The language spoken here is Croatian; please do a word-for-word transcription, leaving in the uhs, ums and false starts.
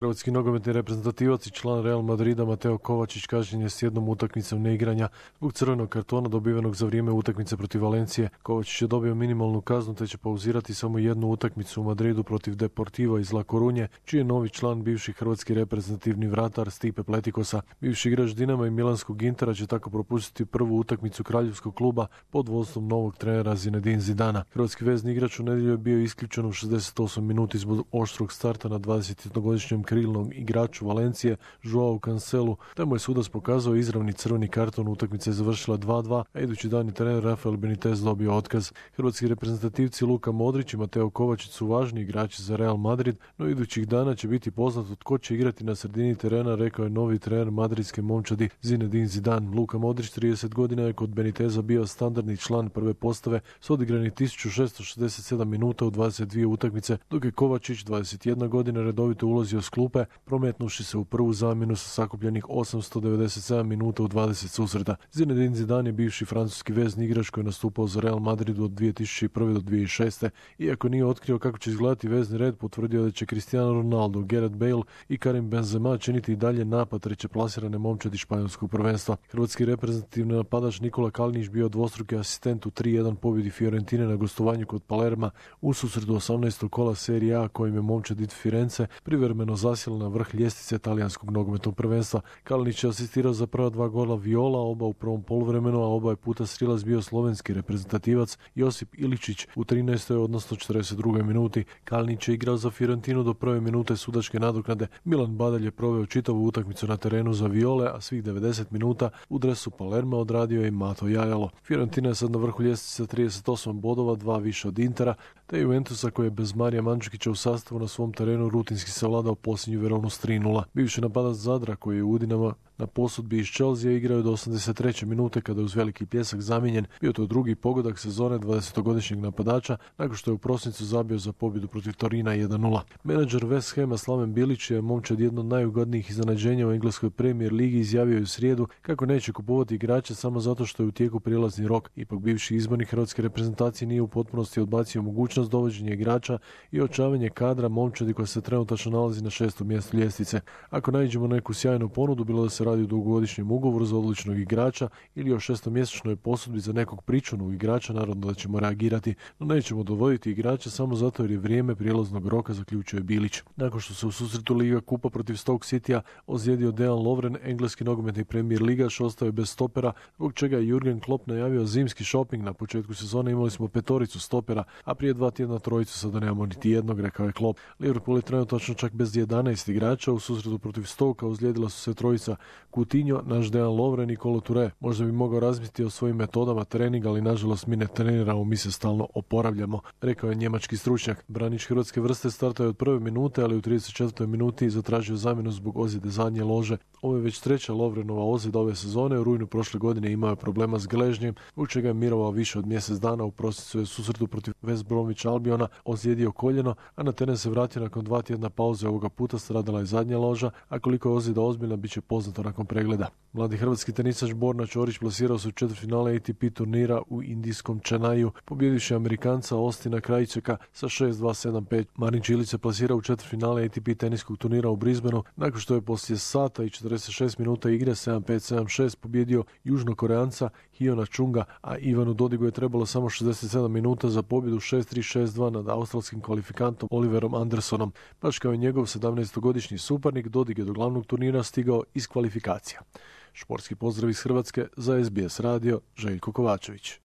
Hrvatski nogometni reprezentativac i član Real Madrida Mateo Kovačić kažnjen je s jednom utakmicom neigranja zbog crvenog kartona dobivenog za vrijeme utakmice protiv Valencije. Kovačić je dobio minimalnu kaznu te će pauzirati samo jednu utakmicu u Madridu protiv Deportiva iz La Corunje, čiji je novi član bivši hrvatski reprezentativni vratar Stipe Pletikosa. Bivši igrač Dinama i Milanskog Intera će tako propustiti prvu utakmicu kraljevskog kluba pod vodstvom novog trenera Zinedine Zidana. Hrvatski vezni igrač u nedjelju je bio isključen u šezdeset osmoj minuti zbog oštrog starta na dvadesetjednogodišnjem krilnom igraču Valencije Joao Cancelu, te mu je sudac pokazao izravni crveni karton. Utakmica je završila dva dva, a idući dan je trener Rafael Benitez dobio otkaz. Hrvatski reprezentativci Luka Modrić i Mateo Kovačić su važni igrači za Real Madrid, no idućih dana će biti poznato tko će igrati na sredini terena, rekao je novi trener madridske momčadi Zinedine Zidane. Luka Modrić, trideset godina, je kod Beniteza bio standardni član prve postave s odigranih tisuću šesto šezdeset sedam minuta u dvadeset dvije utakmice, dok je Kovačić, dvadeset jedna godina, redovito ulazio s klupe, prometnuši se u prvu zamjenu sa sakupljenih osamsto devedeset sedam minuta u dvadeset susreta. Zinedine Zidane je bivši francuski vezni igrač koji je nastupao za Real Madrid od dvije tisuće prve do dvije tisuće šeste. Iako nije otkrio kako će izgledati vezni red, potvrdio da će Cristiano Ronaldo, Gareth Bale i Karim Benzema činiti i dalje napad treće plasirane momčadi španjolskog prvenstva. Hrvatski reprezentativni napadač Nikola Kalinić bio dvostruki asistent u tri jedan pobjedi Fiorentine na gostovanju kod Palerma u susretu osamnaestog kola Serie A, kojim je momčad iz Firence privremeno zasjela na vrh ljestvice talijanskog nogometnog prvenstva. Kalinić je asistirao za prva dva gola Viola, oba u prvom poluvremenu, a oba je puta strilac bio slovenski reprezentativac Josip Iličić u trinaestoj odnosno četrdeset drugoj minuti. Kalinić je igrao za Fiorentinu do prve minute sudačke nadoknade. Milan Badalj je proveo čitavu utakmicu na terenu za Viole, a svih devedeset minuta u dresu Palerma odradio je i Mato Jajalo. Fiorentina je sad na vrhu ljestvice sa trideset osam bodova, dva više od Intera, te Juventusa koji je bez Marija Mandžukića u sastavu na svom terenu rutinski savladao posljednju Veronu s tri nula. Bivši napadač Zadra, koji je u Udinama na posudbi iz Chelsea, igrao je do osamdeset treće minute kada je uz veliki pljesak zamijenjen. Bio to drugi pogodak sezone dvadesetogodišnjeg napadača nakon što je u prosincu zabio za pobjedu protiv Torina jedan nula. Menadžer West Hama Slaven Bilić je momčad jedno od najugodnijih iznenađenja u engleskoj Premier ligi izjavio je u srijedu kako neće kupovati igrače samo zato što je u tijeku prijelazni rok. Ipak bivši izbornik hrvatske reprezentacije nije u potpunosti odbacio mogućnost dovođenja igrača i očavanje kadra momčadi koja se trenutačno nalazi na šestom mjestu ljestvice. Ako naiđemo neku sjajnu ponudu, bilo da se radi o dugogodišnjem ugovoru za odličnog igrača ili o šestomjesečnoj posudbi za nekog pričunog igrača, naravno da ćemo reagirati, no nećemo dovoditi igrača samo zato jer je vrijeme prijelaznog roka, zaključio je Bilić. Nakon što se u susretu Liga kupa protiv Stoke Citya ozlijedio Dejan Lovren, engleski nogometni Premier ligaš ostao je bez stopera, zbog čega je Jurgen Klopp najavio zimski shopping. Na početku sezone imali smo petoricu stopera, a prije dva tjedna trojicu, sada nemamo niti jednog, rekao je Klopp. Liverpool je trenutačno čak bez jedanaest igrača. U susretu protiv Stoka uzlijedila su se trojica Coutinho, naš Dejan Lovren i Kolo Touré. Možda bi mogao razmisliti o svojim metodama treninga, ali nažalost mi ne treniramo, mi se stalno oporavljamo, rekao je njemački stručnjak. Branić hrvatske vrste startao je od prve minute, ali u trideset četvrtoj minuti zatražio zamjenu zbog ozljede zadnje lože. Ovo je već treća Lovrenova ozljeda ove sezone. U rujnu prošle godine imao je problema s gležnjem, zbog čega je mirovao više od mjesec dana. U prosincu je susretu protiv West Bromwich Albiona ozlijedio koljeno, a na teren se vratio nakon dva tjedna pauze. Ovoga puta stradala je zadnja loža, a koliko je ozljeda ozbiljna bit će poznato nakon pregleda. Mladi hrvatski tenisač Borna Ćorić plasirao se u četvrtfinale A T P turnira u indijskom Chennaiu, pobjedivši Amerikanca Austina Krajiceka sa šest dva sedam pet. Marin Čilić se plasirao u četvrtfinale A T P teniskog turnira u Brisbaneu nakon što je poslije sata i četrdeset šest minuta igre sedam pet sedam šest pobjedio Južnokoreanca Hyuna Chunga, a Ivanu Dodigu je trebalo samo šezdeset sedam minuta za pobjedu šest tri šest dva nad australskim kvalifikantom Oliverom Andersonom. Baš kao i njegov sedamnaestogodišnji suparnik, Dodig je do glavnog turnira stigao iz kvalifikacija. Športski pozdrav iz Hrvatske za S B S radio, Željko Kovačević.